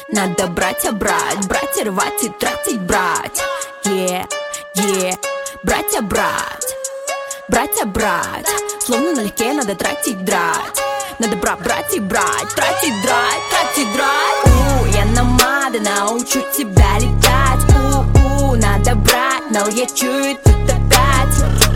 Надо брать, брать и рвать и тратить, брать. Брать, брать. Словно налегке надо тратить, драть. Надо брать и брать, тратить, драть. Я намада, научу тебя летать. Надо брать, но я чую тут опять.